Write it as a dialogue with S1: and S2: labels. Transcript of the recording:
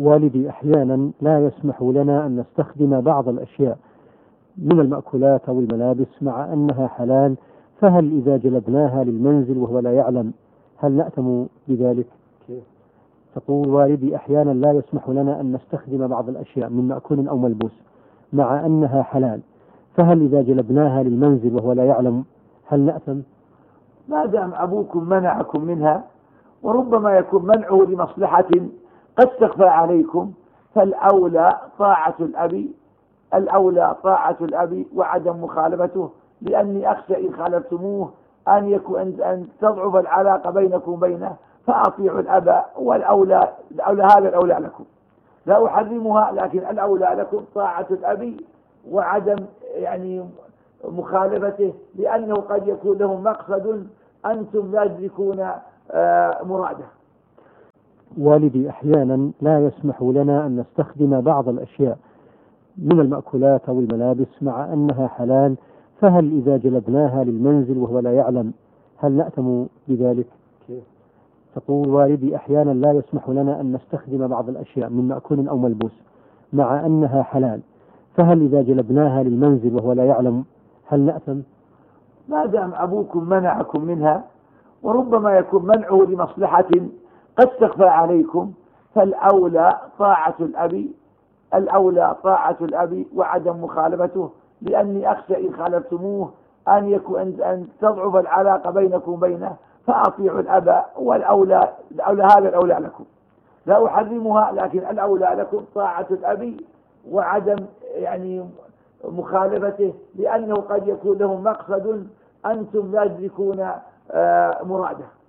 S1: والدي أحيانا لا يسمح لنا أن نستخدم بعض الأشياء من المأكولات أو الملابس مع أنها حلال، فهل إذا جلبناها للمنزل وهو لا يعلم هل نأثم بذلك؟ تقول والدي أحيانا لا يسمح لنا أن نستخدم بعض الأشياء من مأكول أو ملبوس مع أنها حلال، فهل إذا جلبناها للمنزل وهو لا يعلم هل نأثم؟
S2: ما دام أبوكم منعكم منها وربما يكون منعه لمصلحة قد تخفى عليكم، فالأولى طاعة الأب، الأولى طاعة الأب وعدم مخالفته، لأني أخشى إن خالفتموه أن تضعف العلاقة بينكم وبينه، فأطيعوا الأب، والأولى هذا الأولى لكم. لا أحرمها، لكن الأولى لكم طاعة الأب وعدم مخالفته، لأنه قد يكون لهم مقصد أنتم لا تدركون مراده.
S1: والدي أحيانا لا يسمح لنا أن نستخدم بعض الأشياء من المأكولات أو الملابس مع أنها حلال، فهل إذا جلبناها للمنزل وهو لا يعلم هل نأثم بذلك؟ تقول والدي أحيانا لا يسمح لنا أن نستخدم بعض الأشياء من مأكول أو ملبوس مع أنها حلال، فهل إذا جلبناها للمنزل وهو لا يعلم هل نأثم؟
S2: ما دام أبوكم منعكم منها وربما يكون منعه لمصلحة قد تخفى عليكم، فالأولى طاعة الأب، الأولى طاعة الأب وعدم مخالفته، لأني أخشى إن خالفتموه أن تضعف العلاقة بينكم وبينه، فأطيعوا الأب، والأولى هذا الأولى لكم. لا أحرمها، لكن الأولى لكم طاعة الأب وعدم مخالفته، لأنه قد يكون لهم مقصد أنتم لا تدركون مراده.